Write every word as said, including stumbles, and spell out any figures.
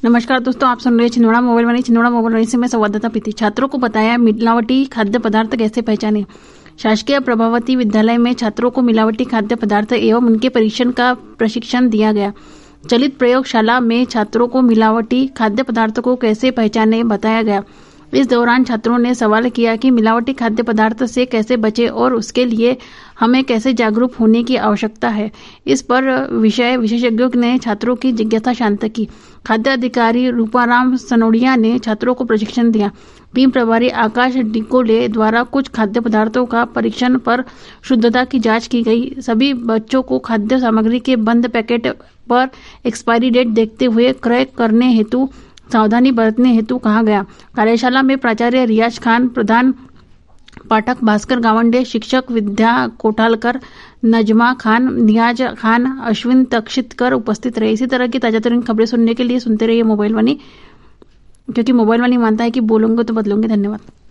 नमस्कार दोस्तों, आप सुन रहे हैं छिंदवाड़ा मोबाइल वाणी। छिंदवाड़ा मोबाइल वाणी से मैं संवाददाता प्रीति। छात्रों को बताया मिलावटी खाद्य पदार्थ कैसे पहचाने। शासकीय प्रभावती विद्यालय में छात्रों को मिलावटी खाद्य पदार्थ एवं उनके परीक्षण का प्रशिक्षण दिया गया। चलित प्रयोगशाला में छात्रों को मिलावटी खाद्य पदार्थों को कैसे पहचाने बताया गया। इस दौरान छात्रों ने सवाल किया कि मिलावटी खाद्य पदार्थ से कैसे बचें और उसके लिए हमें कैसे जागरूक होने की आवश्यकता है। इस पर विषय विशेषज्ञों ने छात्रों की जिज्ञासा शांत की। खाद्य अधिकारी रूपाराम सनोडिया ने छात्रों को प्रशिक्षण दिया। टीम प्रभारी आकाश डिकोले द्वारा कुछ खाद्य पदार्थों का परीक्षण पर शुद्धता की जांच की गई। सभी बच्चों को खाद्य सामग्री के बंद पैकेट पर एक्सपायरी डेट देखते हुए क्रय करने हेतु सावधानी बरतने हेतु कहा गया। कार्यशाला में प्राचार्य रियाज खान, प्रधान पाठक भास्कर गावंडे, शिक्षक विद्या कोठालकर, नजमा खान, नियाज खान, अश्विन तक्षितकर उपस्थित रहे। इसी तरह की ताजा तरीन खबरें सुनने के लिए सुनते रहिए मोबाइल वाणी, क्योंकि मोबाइल वाणी मानता है कि बोलूंगे तो बदलूंगे। धन्यवाद।